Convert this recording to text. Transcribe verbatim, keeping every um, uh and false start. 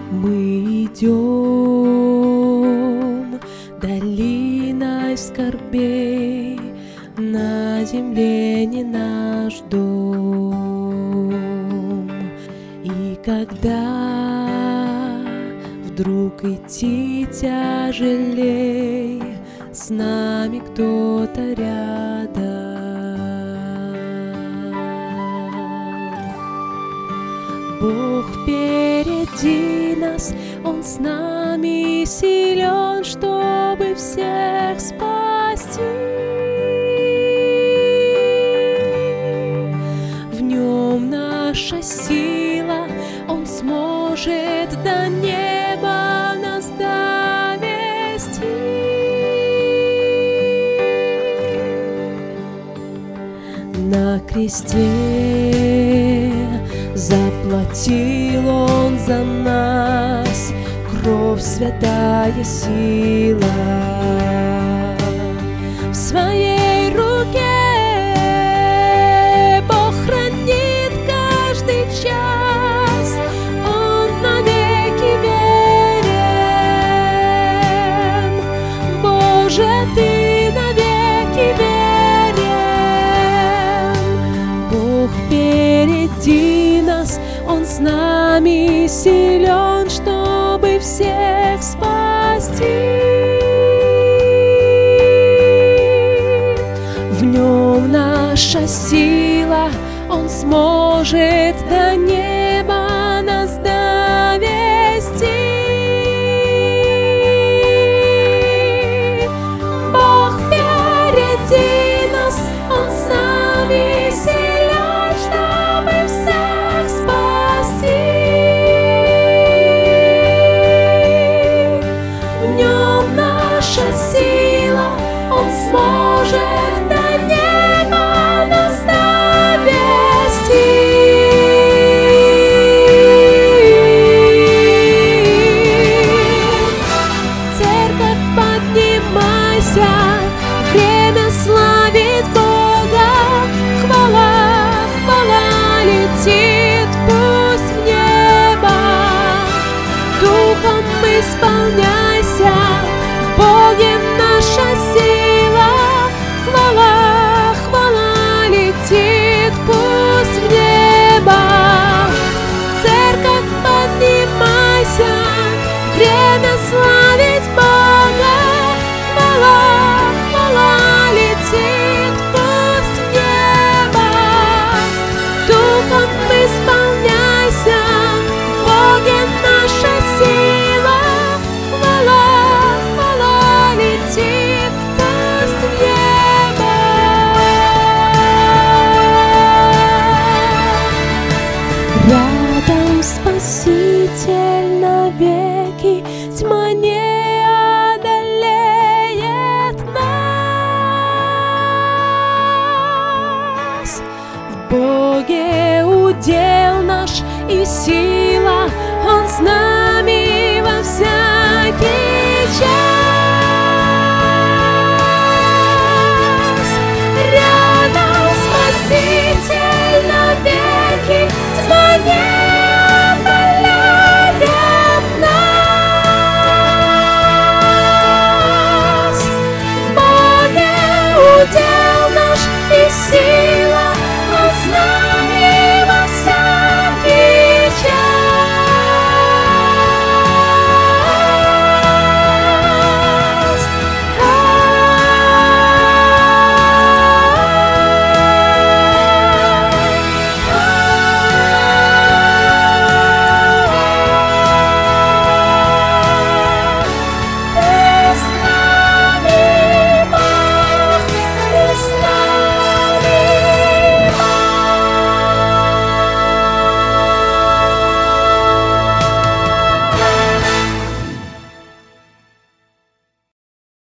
Мы идем долиной скорбей, на земле не наш дом. И когда вдруг идти тяжелей, с нами кто-то рядом. Бог впереди нас, Он с нами силен, чтобы всех спасти. В Нем наша сила, Он сможет до неба нас довести. На кресте заплатил Он за нас, кровь святая сила. В своей руке Бог хранит каждый час, Он навеки верен. Боже, Ты навеки верен. Бог впереди нас, Он с нами силен, чтобы всех спасти. В Нем наша сила, Он сможет до неба нас довести. Бог впереди нас, Он с нами силен, чтобы всех спасти. В Нем наша сила, Он сможет до неба нас довести. Церковь, поднимайся, время славить Бога. Хвала, хвала летит пусть в небо. Духом исполняйся, в Боге наша сила. Хвала, хвала летит пусть в небо. Церковь, поднимайся, время славить Бога. Хвала, хвала летит пусть в небо. Духом исполняйся, в Боге наша сила. Хвала, хвала летит пусть в небо. Рядом Спаситель навеки, тьма не одолеет нас. В Боге удел наш и сила.